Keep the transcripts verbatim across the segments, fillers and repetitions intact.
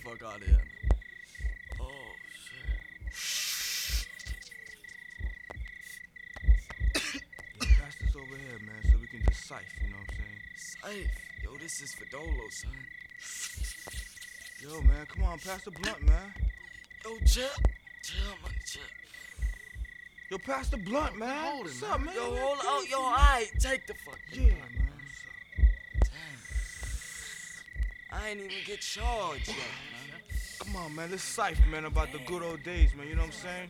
fuck out of here. Oh, shit. Yo, pass this over here, man, so we can just sife, you know what I'm saying? Sife. Yo, this is for Dolo, son. Yo, man, come on, pass the blunt, man. Yo, Chip. Chill, man, Chip. Yo, pass the blunt, man. Hold it, What's man. up, man? Yo, hold out. Yo, all right. Take the fucking Yeah, blunt, man. Damn. I ain't even get charged yet, man. Come on, man, let's sife, man, about the good old days, man, you know what I'm saying?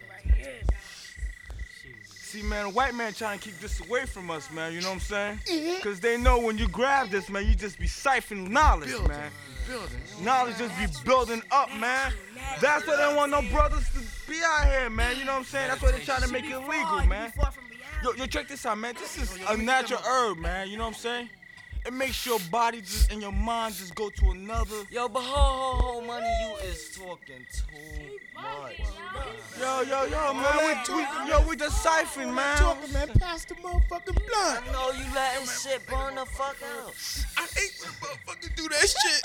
See, man, a white man trying to keep this away from us, man, you know what I'm saying? Because they know when you grab this, man, you just be siphoning knowledge, Building, man. Building. Knowledge just be building up, man. That's why they don't want no brothers to be out here, man, you know what I'm saying? That's why they trying to make it illegal, man. Yo, yo, check this out, man. This is a natural herb, man, you know what I'm saying? It makes your body just and your mind just go to another. Yo, but ho, ho, ho, money, you is talking too much. Yo, yo, yo, man, we, we, yo, we just siphoning, man. Talking, man, pass the motherfucking blunt. I know you letting shit burn the fuck out. I hate when motherfuckers do that shit.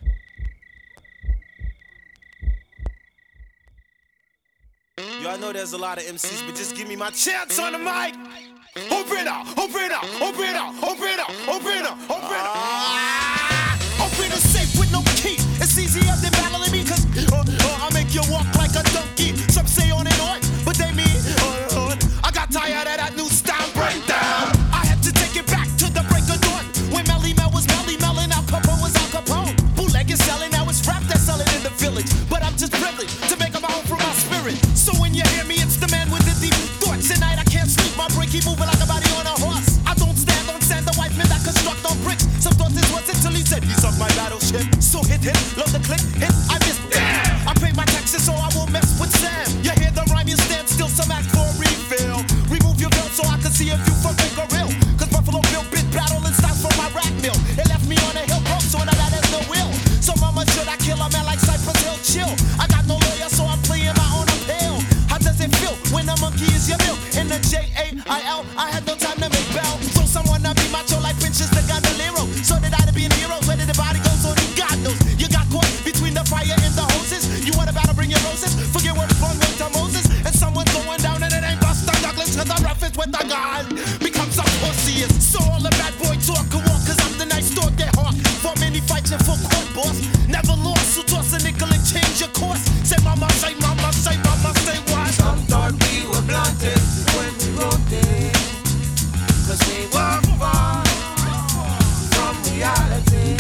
Yo, I know there's a lot of M Cs, but just give me my chance on the mic. Open up, open up, open up, open up, open up, open up. Ah! Open the safe with no key. It's easier than battling me, cause uh, uh, I make you walk like a donkey. Some say on and on, but they mean on and on. I got tired of that new style breakdown. I had to take it back to the break of dawn. When Melly Mel was Melly Mel and Al Capone was Al Capone. Bootleg is selling, now it's rap that's selling in the village. But I'm just privileged to make them home from my spirit. So when you hear me, it's the man with the deep thoughts. Tonight I can't sleep, my brain keep moving like a body on a horse. I don't stand on sand, the white man that construct on bricks. Some thoughts is what's until he said he's off my battleship. So hit, hit, love the click, hit, I miss, damn. I pay my taxes so I won't mess with Sam. You hear the rhyme, you stand still, some ask for a refill. Remove your belt so I can see if you from fake or real. Cause Buffalo Bill bit battle and styles from my rap mill. It left me on a hill broke, so now that there's no will. So mama, should I kill a man like Cypress Hill? Chill. I got no lawyer, so I'm playing my own appeal. How does it feel when a monkey is your meal? In the J A I L, I had no time to make bail. So someone to be macho like Princess the Gondoliero. So did I to be an hero, where did the body go? So only God knows. You got caught between the fire and the hoses. You want about to bring your roses? Forget what's wrong with to Moses. And someone's going down and it ain't Buster Douglas. Cause the reference with the gun becomes a pussy. So all the bad boy talk can walk, cause I'm the nice dog that hawk. For many fights and full court boss. Never lost, so toss a nickel and change your course. Say mama, say mama, say mama, say what? Some thought we were blunted when we wrote it, cause we were far from reality.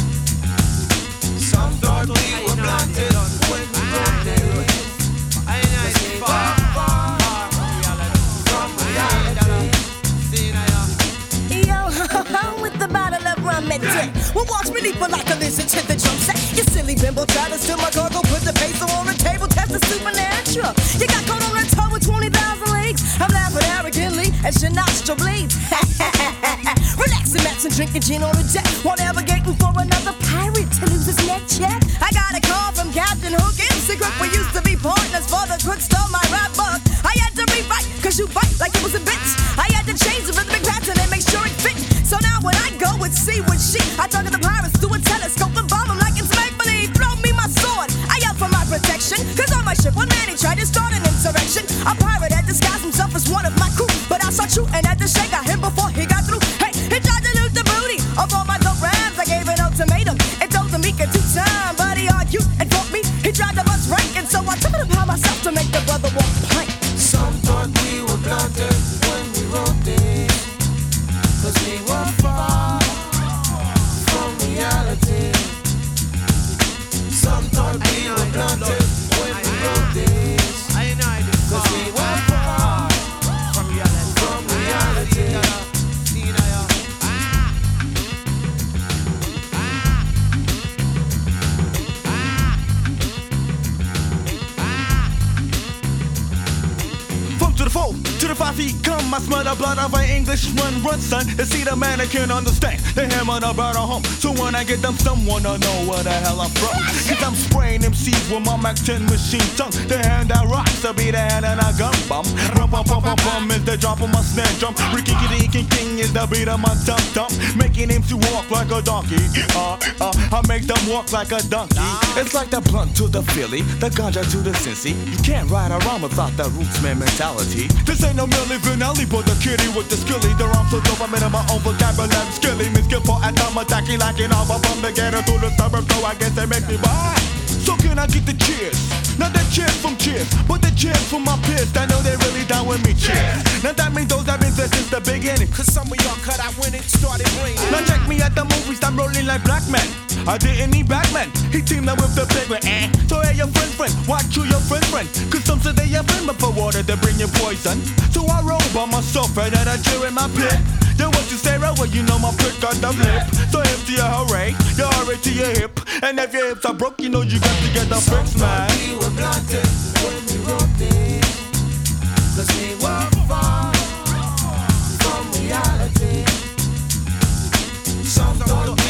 Some thought we were blunted when we wrote it, cause we were far from reality. Yo, with the bottle of rum and dick. Well, watch me leap like a lizard to the drum set. You silly bimbo, try to steal my cargo, put the peso on the table, test the supernatural. You got caught on a toe with twenty thousand leagues. I'm laughing arrogantly as your nostril bleeds. Relaxing, Max, and drinking gin on the deck while navigating for another pirate to lose his neck check. I got a call from Captain Hook in secret. We used to be partners for the crook stole my rap book. I had to rewrite, cause you bite like it was a bitch. I had to change the rhythmic pattern and make sure it fit. So now when I go and see what she, I talk to the pirates through a telescope and bomb them like it's make-believe. Throw me my sword, I yell for my protection. Cause on my ship, one man he tried to start an insurrection. A pirate had disguised himself as one of my crew, but I saw true and had to shake out him before he got through. Hey, he tried to loot the booty of all my dope rhymes. I gave an ultimatum and told him he could do time, but he argued and fought me. He tried to bust rank, and so I took it upon myself to make the brother walk plank. Some thought we were blunted when we wrote it, cause we were far from reality. Some thought we were blunted when we wrote this, cause we were far from reality. The five feet come, I smell the blood of an English run, run, son. To see the man I can't understand. The hammer the bird on home. So when I get them, someone to know where the hell I'm from. Cause I'm spraying M Cs with my Mac ten machine tongue. The hand that rocks, to be the hand and I gun bum. Rum pum pum pum pum is the drop of my snare drum. Ricky kitty king king is the beat of my tum tum. Making him to walk like a donkey. Uh, uh, I make them walk like a donkey. It's like the blunt to the Philly, the ganja to the Cincy. You can't ride around without that rootsman mentality. This ain't no Milli Vanilli, but the kitty with the skilly. The rhymes so dope, I'm in my own vocabulary. Skilly, me skillful at time attacking like an over from the ghetto to the suburb. So I guess they make me buy. So can I get the cheers? Not the cheers from cheers, but the cheers from my peers that know they really down with me. Cheers. Now that means those that been there since the beginning. Cause some of y'all cut out when it started raining. Now check me at the movies, I'm rolling like black man. I didn't need Batman, he teamed up with the big one. Eh. So hey your friend friend, watch you your friend friend. Cause some say they have been for water, they bring you poison. So I roll by myself right at a cheer in my pit. Yo, what you say, right? Well, you know my prick got the lip. So hip to your hooray, you hurry to your hip. And if your hips are broke, you know you got to get the fix, man. We were blunted when we wrote this, cause we were far from reality. Some thought